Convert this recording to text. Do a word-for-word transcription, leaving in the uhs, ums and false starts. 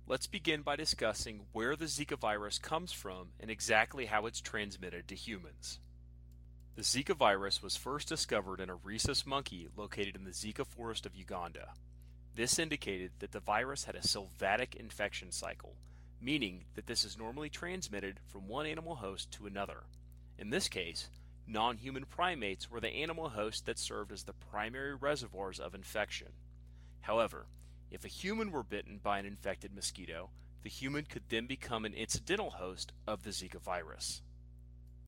Let's begin by discussing where the Zika virus comes from and exactly how it's transmitted to humans. The Zika virus was first discovered in a rhesus monkey located in the Zika forest of Uganda. This indicated that the virus had a sylvatic infection cycle, meaning that this is normally transmitted from one animal host to another. In this case, non-human primates were the animal hosts that served as the primary reservoirs of infection. However, if a human were bitten by an infected mosquito, the human could then become an incidental host of the Zika virus.